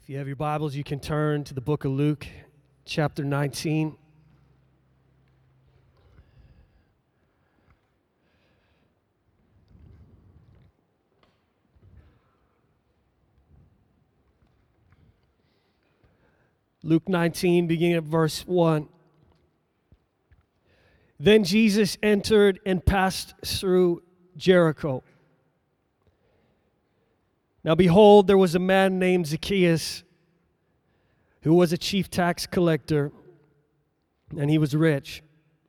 If you have your Bibles, you can turn to the book of Luke, chapter 19. Luke 19, beginning at verse 1. Then Jesus entered and passed through Jericho. Now behold, there was a man named Zacchaeus, who was a chief tax collector, and he was rich.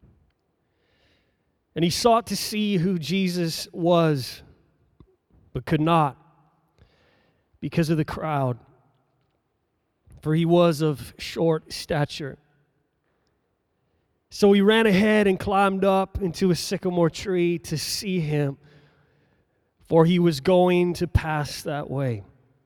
And he sought to see who Jesus was, but could not, because of the crowd, for he was of short stature. So he ran ahead and climbed up into a sycamore tree to see him, for he was going to pass that way.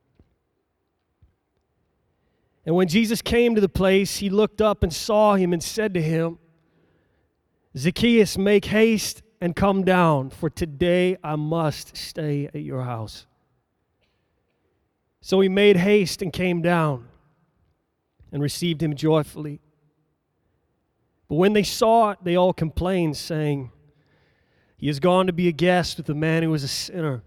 And when Jesus came to the place, he looked up and saw him and said to him, Zacchaeus, make haste and come down, for today I must stay at your house. So he made haste and came down and received him joyfully. But when they saw it, they all complained, saying, he has gone to be a guest with a man who was a sinner.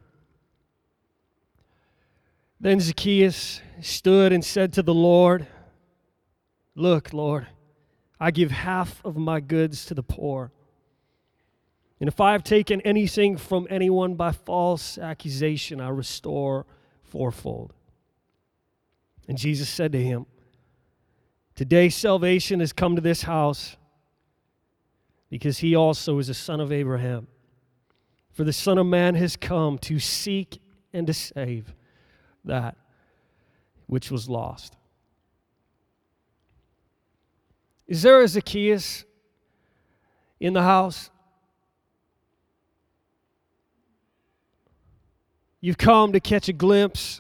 Then Zacchaeus stood and said to the Lord, look, Lord, I give half of my goods to the poor. And if I have taken anything from anyone by false accusation, I restore fourfold. And Jesus said to him, today salvation has come to this house, because he also is a son of Abraham. For the Son of Man has come to seek and to save that which was lost. Is there a Zacchaeus in the house? You've come to catch a glimpse,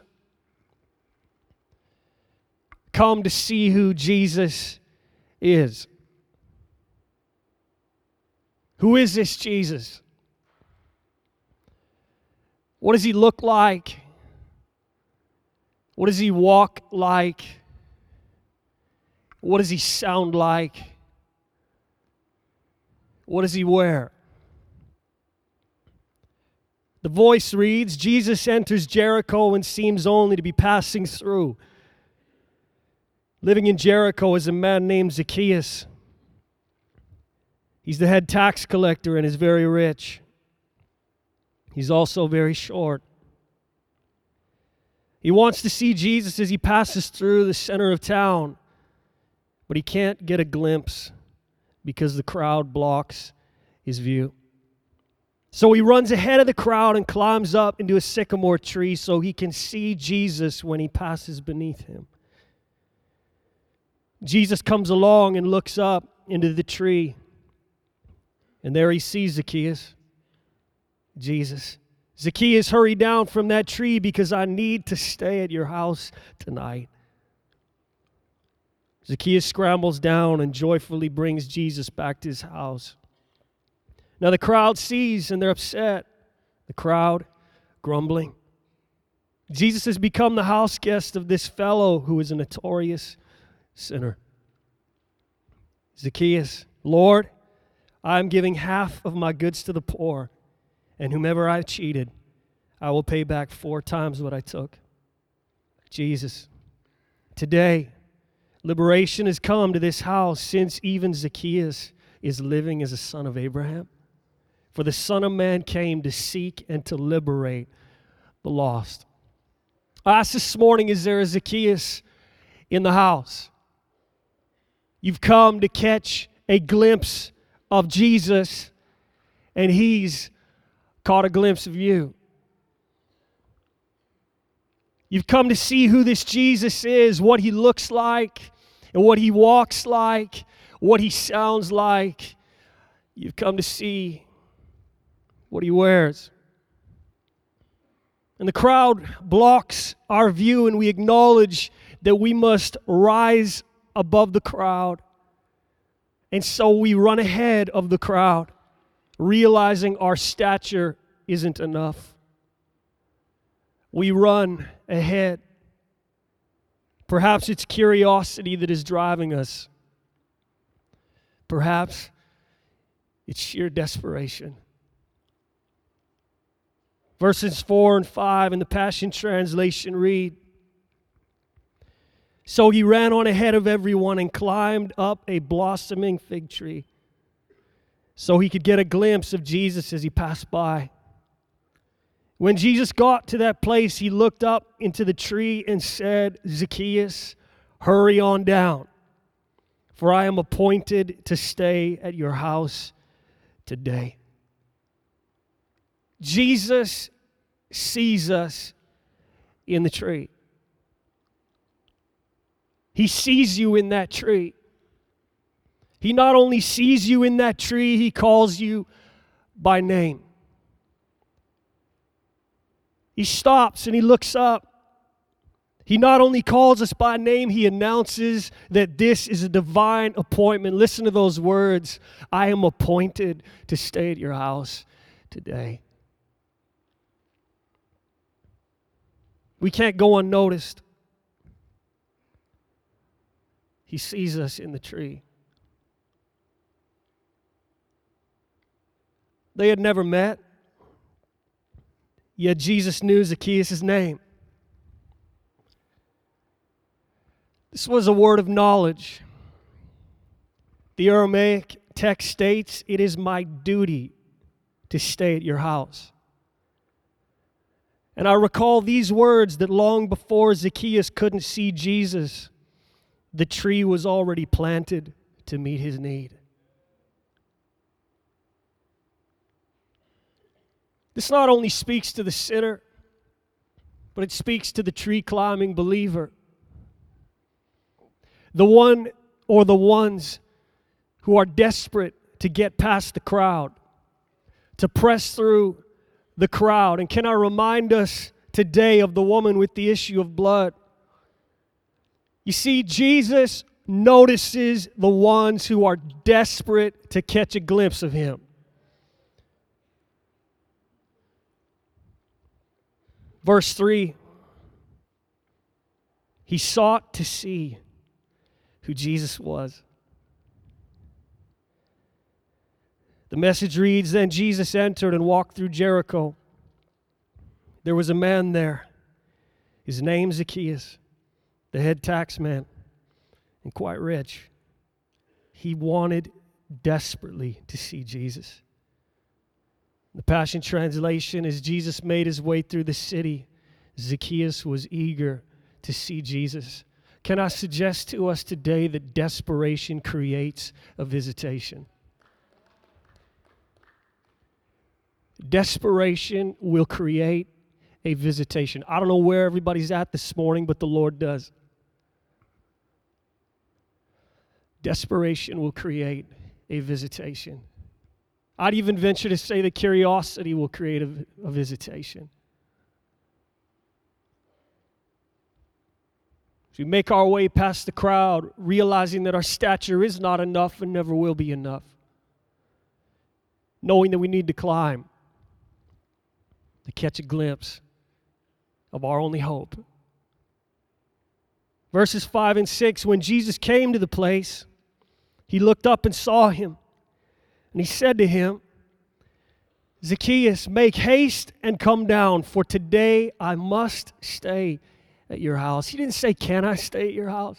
come to see who Jesus is. Who is this Jesus? What does he look like? What does he walk like? What does he sound like? What does he wear? The voice reads, Jesus enters Jericho and seems only to be passing through. Living in Jericho is a man named Zacchaeus. He's the head tax collector and is very rich. He's also very short. He wants to see Jesus as he passes through the center of town, but he can't get a glimpse because the crowd blocks his view. So he runs ahead of the crowd and climbs up into a sycamore tree so he can see Jesus when he passes beneath him. Jesus comes along and looks up into the tree, and there he sees Zacchaeus. Jesus. Zacchaeus, hurry down from that tree because I need to stay at your house tonight. Zacchaeus scrambles down and joyfully brings Jesus back to his house. Now the crowd sees and they're upset. The crowd grumbling. Jesus has become the house guest of this fellow who is a notorious sinner. Zacchaeus, Lord, I am giving half of my goods to the poor, and whomever I've cheated, I will pay back 4 times what I took. Jesus, today, liberation has come to this house, since even Zacchaeus is living as a son of Abraham. For the Son of Man came to seek and to liberate the lost. I asked this morning, is there a Zacchaeus in the house? You've come to catch a glimpse of Jesus, and he's caught a glimpse of you. You've come to see who this Jesus is, what he looks like, and what he walks like, what he sounds like. You've come to see what he wears. And the crowd blocks our view, and we acknowledge that we must rise above the crowd. And so we run ahead of the crowd, realizing our stature isn't enough. We run ahead Perhaps it's curiosity that is driving us. Perhaps it's sheer desperation. Verses 4 and 5 in the Passion Translation read, "So he ran on ahead of everyone and climbed up a blossoming fig tree so he could get a glimpse of Jesus as he passed by. When Jesus got to that place, he looked up into the tree and said, 'Zacchaeus, hurry on down, for I am appointed to stay at your house today.'" Jesus sees us in the tree. He sees you in that tree. He not only sees you in that tree, he calls you by name. He stops and he looks up. He not only calls us by name, he announces that this is a divine appointment. Listen to those words. "I am appointed to stay at your house today." We can't go unnoticed. He sees us in the tree. They had never met, yet Jesus knew Zacchaeus' name. This was a word of knowledge. The Aramaic text states, "It is my duty to stay at your house." And I recall these words that long before Zacchaeus couldn't see Jesus, the tree was already planted to meet his need. This not only speaks to the sinner, but it speaks to the tree-climbing believer. The one or the ones who are desperate to get past the crowd, to press through the crowd. And can I remind us today of the woman with the issue of blood? You see, Jesus notices the ones who are desperate to catch a glimpse of him. Verse 3, he sought to see who Jesus was. The message reads, "Then Jesus entered and walked through Jericho. There was a man there, his name Zacchaeus, the head tax man, and quite rich. He wanted desperately to see Jesus." The Passion Translation, as Jesus made his way through the city, Zacchaeus was eager to see Jesus. Can I suggest to us today that desperation creates a visitation? Desperation will create a visitation. I don't know where everybody's at this morning, but the Lord does. Desperation will create a visitation. I'd even venture to say that curiosity will create a visitation. As we make our way past the crowd, realizing that our stature is not enough and never will be enough, knowing that we need to climb to catch a glimpse of our only hope. Verses 5 and 6, when Jesus came to the place, he looked up and saw him. And he said to him, "Zacchaeus, make haste and come down, for today I must stay at your house." He didn't say, "Can I stay at your house?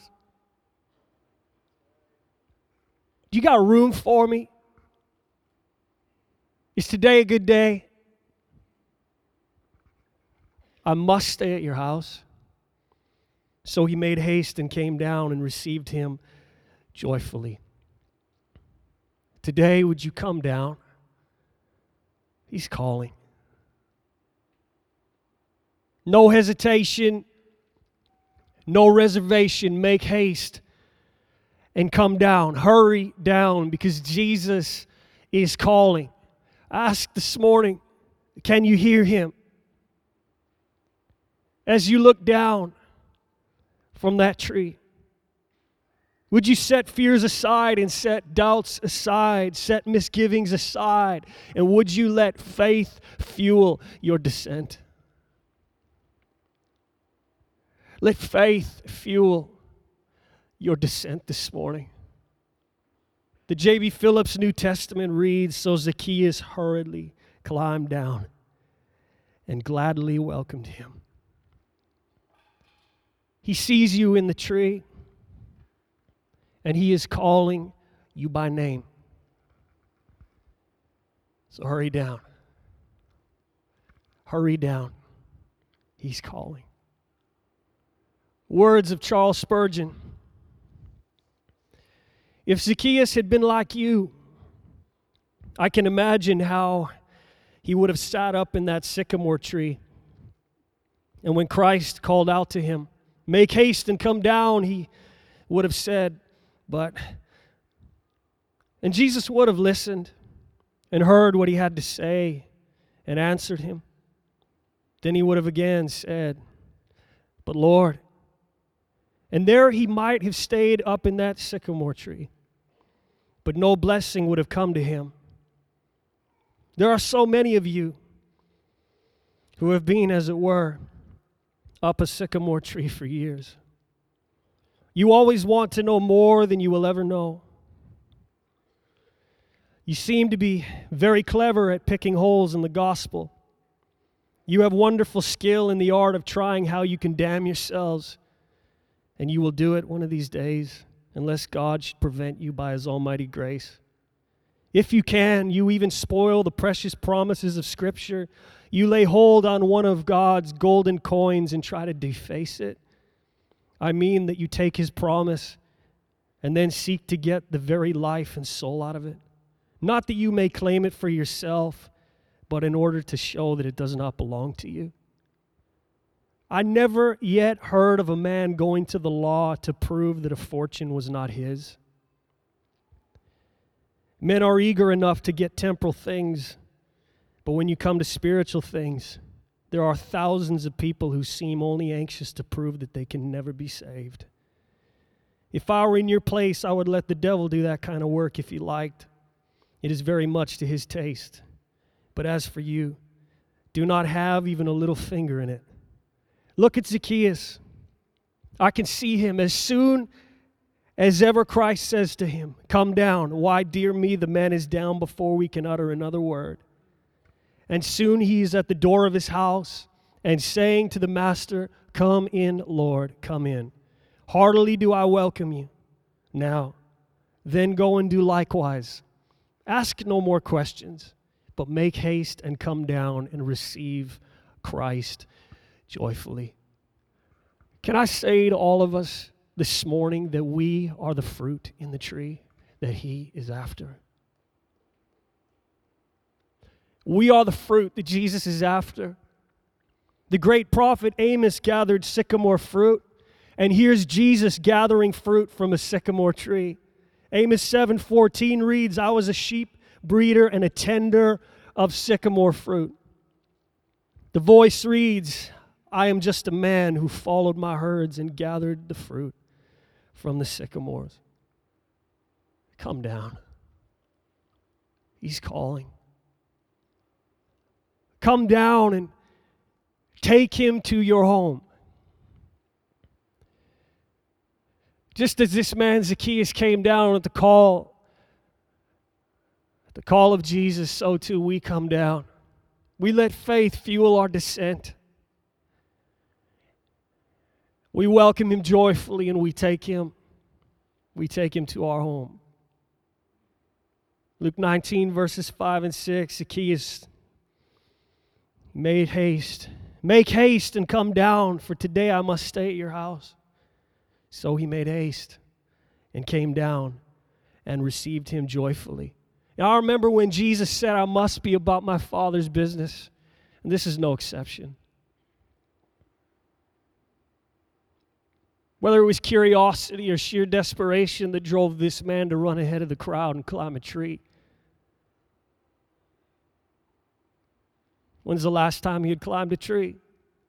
Do you got room for me? Is today a good day? I must stay at your house." So he made haste and came down and received him joyfully. Today, would you come down? He's calling. No hesitation, no reservation. Make haste and come down. Hurry down because Jesus is calling. Ask this morning, can you hear him? As you look down from that tree, would you set fears aside and set doubts aside, set misgivings aside, and would you let faith fuel your descent? Let faith fuel your descent this morning. The J.B. Phillips New Testament reads, "So Zacchaeus hurriedly climbed down and gladly welcomed him." He sees you in the tree, and he is calling you by name. So hurry down. Hurry down. He's calling. Words of Charles Spurgeon. If Zacchaeus had been like you, I can imagine how he would have sat up in that sycamore tree. And when Christ called out to him, "Make haste and come down," he would have said, and Jesus would have listened and heard what he had to say and answered him. Then he would have again said, "But Lord," and there he might have stayed up in that sycamore tree, but no blessing would have come to him. There are so many of you who have been, as it were, up a sycamore tree for years. You always want to know more than you will ever know. You seem to be very clever at picking holes in the gospel. You have wonderful skill in the art of trying how you can damn yourselves, and you will do it one of these days, unless God should prevent you by His almighty grace. If you can, you even spoil the precious promises of Scripture. You lay hold on one of God's golden coins and try to deface it. I mean that you take His promise and then seek to get the very life and soul out of it. Not that you may claim it for yourself, but in order to show that it does not belong to you. I never yet heard of a man going to the law to prove that a fortune was not his. Men are eager enough to get temporal things, but when you come to spiritual things, there are thousands of people who seem only anxious to prove that they can never be saved. If I were in your place, I would let the devil do that kind of work if he liked. It is very much to his taste. But as for you, do not have even a little finger in it. Look at Zacchaeus. I can see him as soon as ever Christ says to him, "Come down." Why, dear me, the man is down before we can utter another word. And soon he is at the door of his house and saying to the master, "Come in, Lord, come in. Heartily do I welcome you. Now, then go and do likewise. Ask no more questions, but make haste and come down and receive Christ joyfully." Can I say to all of us this morning that we are the fruit in the tree that He is after? We are the fruit that Jesus is after. The great prophet Amos gathered sycamore fruit, and here's Jesus gathering fruit from a sycamore tree. Amos 7:14 reads, "I was a sheep breeder and a tender of sycamore fruit." The voice reads, "I am just a man who followed my herds and gathered the fruit from the sycamores." Come down. He's calling. Come down and take Him to your home. Just as this man Zacchaeus came down at the call of Jesus, so too we come down. We let faith fuel our descent. We welcome Him joyfully and we take Him to our home. Luke 19 verses 5 and 6, Zacchaeus made haste. "Make haste and come down, for today I must stay at your house." So he made haste and came down and received Him joyfully. Now I remember when Jesus said, "I must be about my Father's business," and this is no exception. Whether it was curiosity or sheer desperation that drove this man to run ahead of the crowd and climb a tree. When's the last time he had climbed a tree?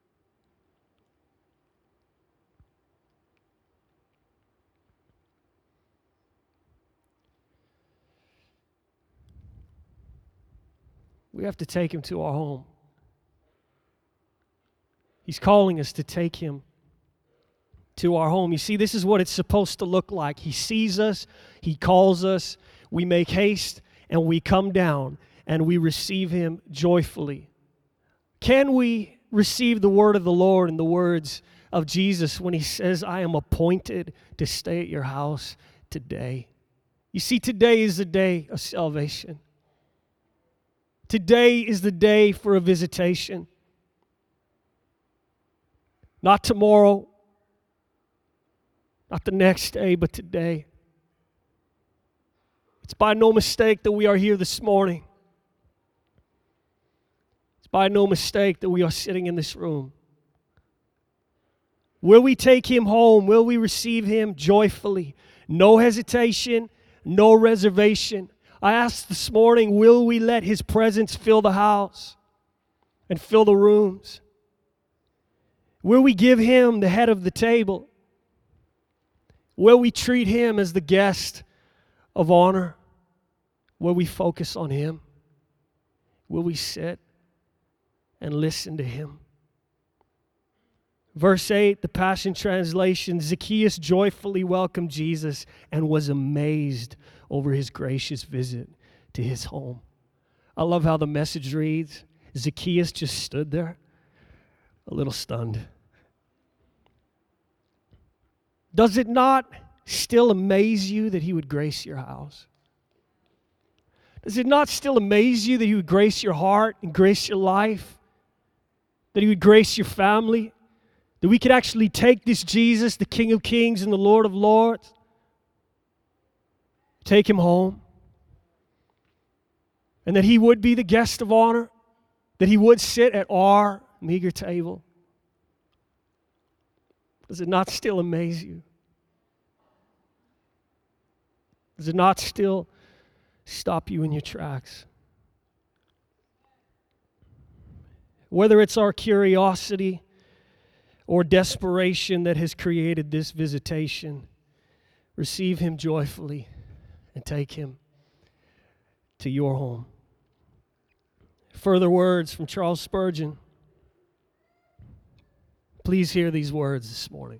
We have to take Him to our home. He's calling us to take Him to our home. You see, this is what it's supposed to look like. He sees us, He calls us, we make haste, and we come down, and we receive Him joyfully. Can we receive the word of the Lord and the words of Jesus when He says, I am appointed to stay at your house today? You see, today is the day of salvation. Today is the day for a visitation. Not tomorrow, not the next day, but today. It's by no mistake that we are here this morning. It's by no mistake that we are sitting in this room. Will we take Him home? Will we receive Him joyfully? No hesitation, no reservation. I asked this morning, will we let His presence fill the house and fill the rooms? Will we give Him the head of the table? Will we treat Him as the guest of honor? Will we focus on Him? Will we sit and listen to Him? Verse 8, the Passion Translation, Zacchaeus joyfully welcomed Jesus and was amazed over His gracious visit to his home. I love how the Message reads, Zacchaeus just stood there, a little stunned. Does it not still amaze you that He would grace your house? Does it not still amaze you that He would grace your heart and grace your life? That He would grace your family? That we could actually take this Jesus, the King of Kings and the Lord of Lords, take Him home, and that He would be the guest of honor, that He would sit at our meager table? Does it not still amaze you? Does it not still stop you in your tracks? Whether it's our curiosity or desperation that has created this visitation, receive Him joyfully and take Him to your home. Further words from Charles Spurgeon. Please hear these words this morning.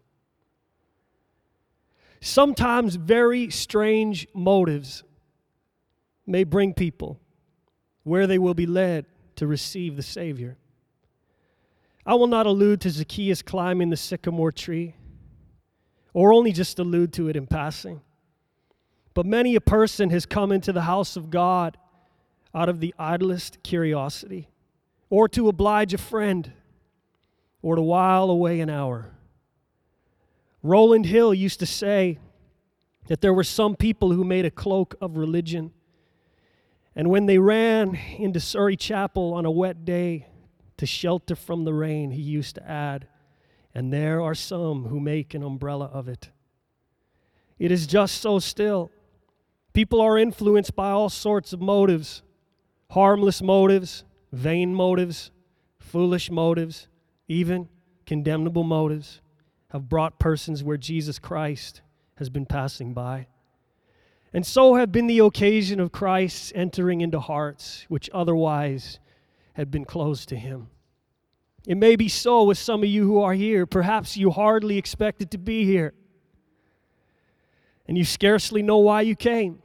Sometimes very strange motives may bring people where they will be led to receive the Savior. I will not allude to Zacchaeus climbing the sycamore tree, or only just allude to it in passing. But many a person has come into the house of God out of the idlest curiosity, or to oblige a friend, or to while away an hour. Rowland Hill used to say that there were some people who made a cloak of religion, and when they ran into Surrey Chapel on a wet day to shelter from the rain, he used to add, and there are some who make an umbrella of it. It is just so still. People are influenced by all sorts of motives, harmless motives, vain motives, foolish motives, even condemnable motives have brought persons where Jesus Christ has been passing by. And so have been the occasion of Christ's entering into hearts which otherwise had been closed to Him. It may be so with some of you who are here. Perhaps you hardly expected to be here, and you scarcely know why you came.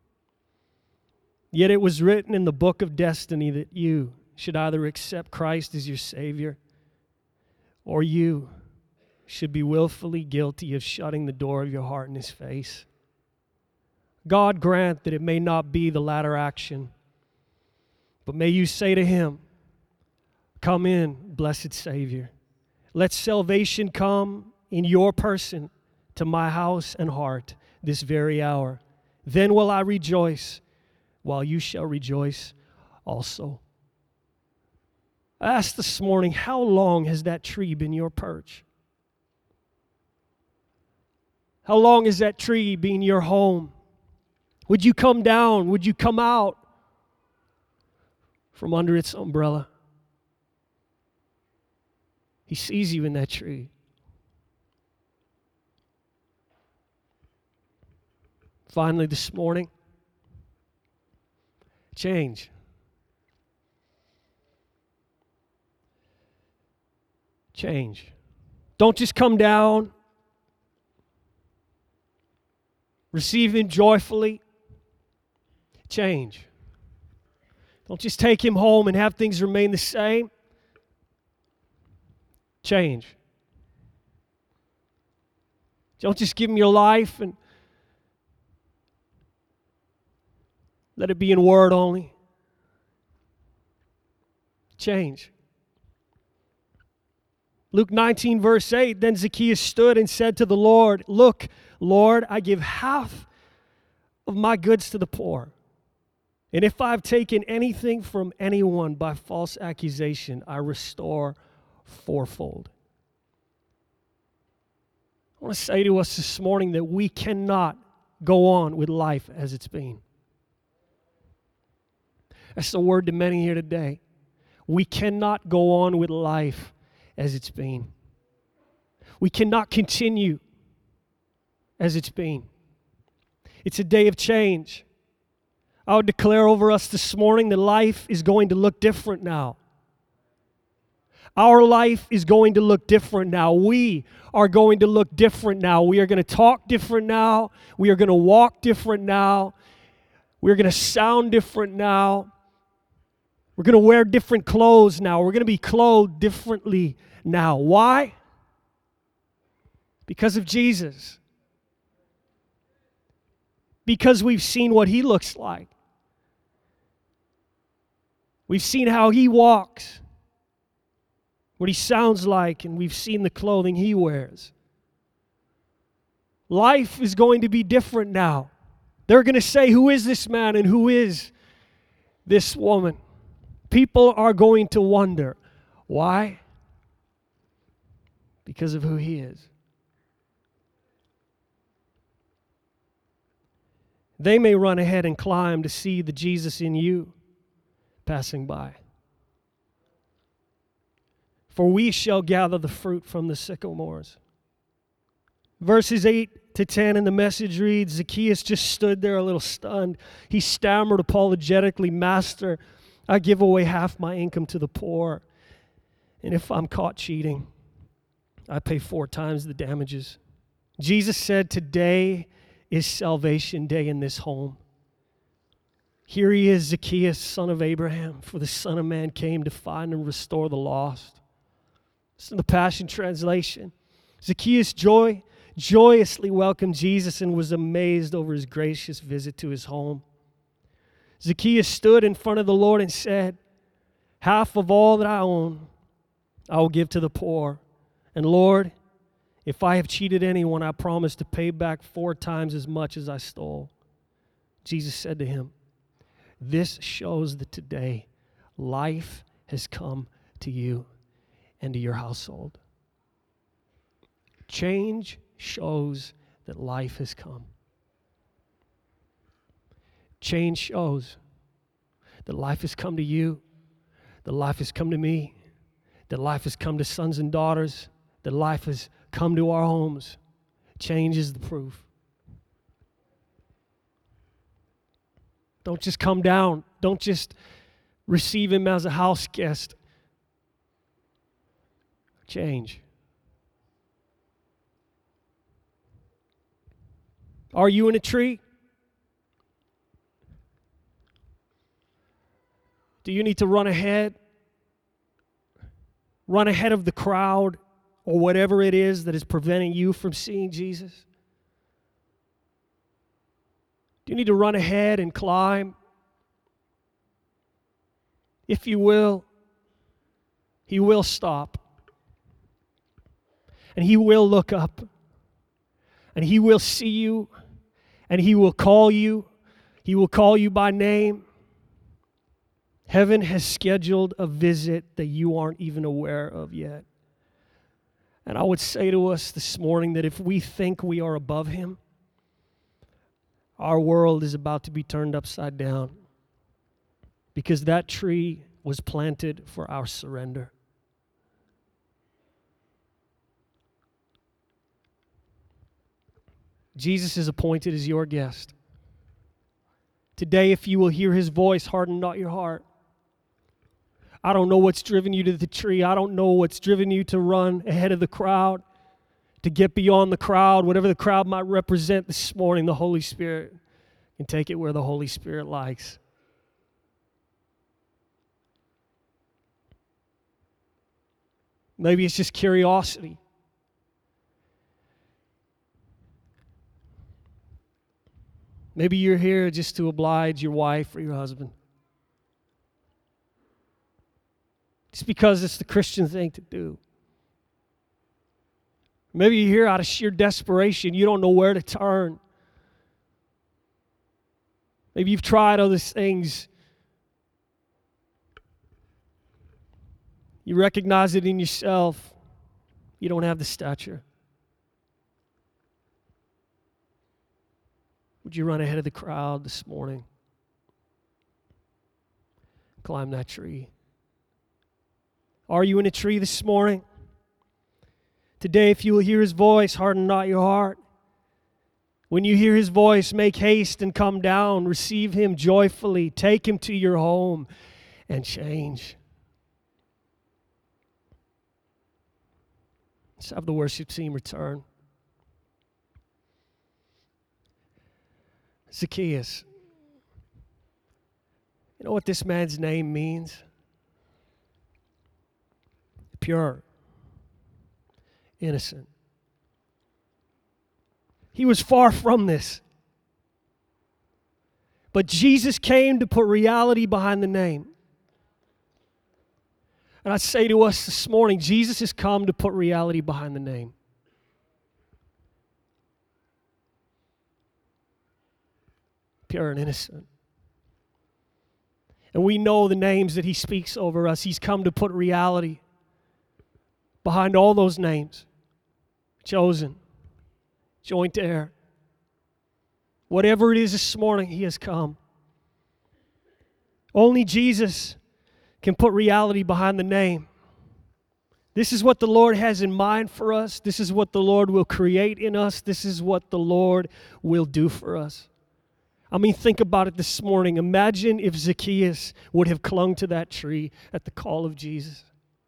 Yet it was written in the book of destiny that you should either accept Christ as your Savior, or you should be willfully guilty of shutting the door of your heart in His face. God grant that it may not be the latter action, but may you say to Him, come in, blessed Savior. Let salvation come in your person to my house and heart this very hour. Then will I rejoice, while you shall rejoice also. I asked this morning, how long has that tree been your perch? How long has that tree been your home? Would you come down? Would you come out from under its umbrella? He sees you in that tree. Finally, this morning, change. Change. Don't just come down Receive Him joyfully. Change. Don't just take Him home and have things remain the same. Change. Don't just give Him your life and let it be in word only. Change. Luke 19, verse 8, then Zacchaeus stood and said to the Lord, look, Lord, I give half of my goods to the poor. And if I've taken anything from anyone by false accusation, I restore fourfold. I want to say to us this morning that we cannot go on with life as it's been. That's the word to many here today. We cannot go on with life as it's been. We cannot continue as it's been. It's a day of change. I would declare over us this morning that life is going to look different now. Our life is going to look different now. We are going to look different now. We are going to talk different now. We are going to walk different now. We are going to sound different now. We're going to wear different clothes now. We're going to be clothed differently now. Why? Because of Jesus. Because we've seen what He looks like. We've seen how He walks, what He sounds like, and we've seen the clothing He wears. Life is going to be different now. They're going to say, who is this man and who is this woman? People are going to wonder. Why? Because of who He is. They may run ahead and climb to see the Jesus in you passing by. For we shall gather the fruit from the sycamores. Verses 8 to 10 in the Message reads, Zacchaeus just stood there a little stunned. He stammered apologetically, Master, I give away half my income to the poor. And if I'm caught cheating, I pay 4 times the damages. Jesus said, today is salvation day in this home. Here he is, Zacchaeus, son of Abraham, for the Son of Man came to find and restore the lost. This is the Passion Translation. Zacchaeus joyously welcomed Jesus and was amazed over His gracious visit to his home. Zacchaeus stood in front of the Lord and said, half of all that I own, I will give to the poor. And Lord, if I have cheated anyone, I promise to pay back 4 times as much as I stole. Jesus said to him, this shows that today life has come to you and to your household. Change shows that life has come. Change shows that life has come to you, that life has come to me, that life has come to sons and daughters, that life has come to our homes. Change is the proof. Don't just come down. Don't just receive Him as a house guest. Change. Are you in a tree? Do you need to run ahead? Run ahead of the crowd or whatever it is that is preventing you from seeing Jesus? Do you need to run ahead and climb? If you will, He will stop. And He will look up. And He will see you. And He will call you. He will call you by name. Heaven has scheduled a visit that you aren't even aware of yet. And I would say to us this morning that if we think we are above Him, our world is about to be turned upside down, because that tree was planted for our surrender. Jesus is appointed as your guest. Today, if you will hear His voice, harden not your heart. I don't know what's driven you to the tree. I don't know what's driven you to run ahead of the crowd. to get beyond the crowd, whatever the crowd might represent this morning, the Holy Spirit can take it where the Holy Spirit likes. Maybe it's just curiosity. Maybe you're here just to oblige your wife or your husband. Just because it's the Christian thing to do. Maybe you're here out of sheer desperation. You don't know where to turn. Maybe you've tried other things. You recognize it in yourself. You don't have the stature. Would you run ahead of the crowd this morning? Climb that tree. Are you in a tree this morning? Today, if you will hear His voice, harden not your heart. When you hear His voice, make haste and come down. Receive Him joyfully. Take Him to your home and change. Let's have the worship team return. Zacchaeus. You know what this man's name means? Pure. Innocent. He was far from this. But Jesus came to put reality behind the name. And I say to us this morning, Jesus has come to put reality behind the name. Pure and innocent. And we know the names that He speaks over us. He's come to put reality behind all those names. Chosen. Joint heir. Whatever it is this morning, He has come. Only Jesus can put reality behind the name. This is what the Lord has in mind for us. This is what the Lord will create in us. This is what the Lord will do for us. I mean, think about it this morning. Imagine if Zacchaeus would have clung to that tree at the call of Jesus.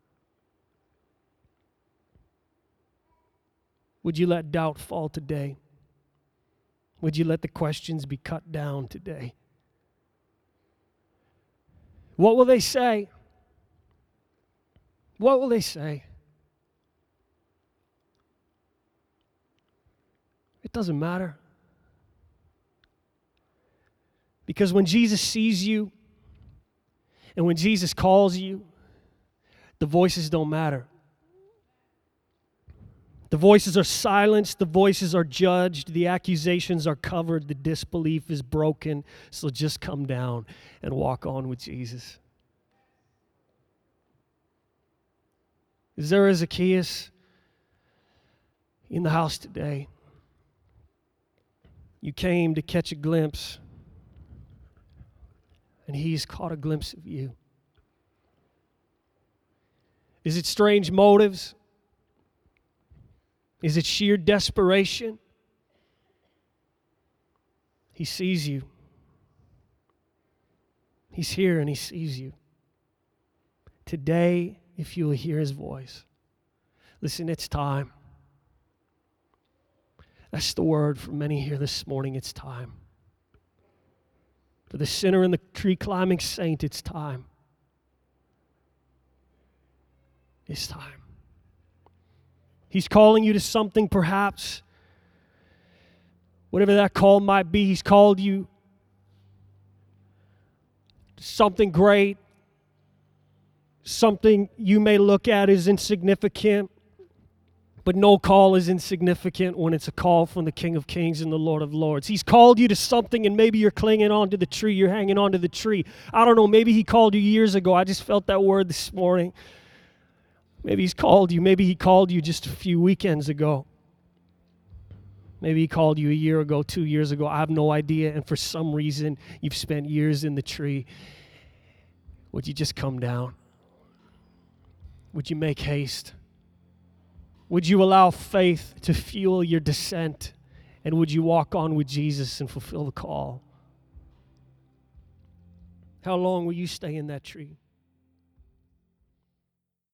Would you let doubt fall today? Would you let the questions be cut down today? What will they say? What will they say? It doesn't matter. Because when Jesus sees you and when Jesus calls you, the voices don't matter. The voices are silenced, the voices are judged, the accusations are covered, the disbelief is broken. So just come down and walk on with Jesus. Is there a Zacchaeus in the house today? You came to catch a glimpse, and He's caught a glimpse of you. Is it strange motives? Is it sheer desperation? He sees you. He's here and He sees you. Today, if you will hear His voice, listen, it's time. That's the word for many here this morning. It's time. For the sinner and the tree-climbing saint, it's time. It's time. He's calling you to something, perhaps. Whatever that call might be, He's called you to something great, something you may look at as insignificant, but no call is insignificant when it's a call from the King of Kings and the Lord of Lords. He's called you to something, and maybe you're clinging on to the tree, you're hanging on to the tree. I don't know, maybe He called you years ago. I just felt that word this morning. Maybe He's called you. Maybe He called you just a few weekends ago. Maybe He called you a year ago, 2 years ago. I have no idea. And for some reason, you've spent years in the tree. Would you just come down? Would you make haste? Would you allow faith to fuel your descent? And would you walk on with Jesus and fulfill the call? How long will you stay in that tree?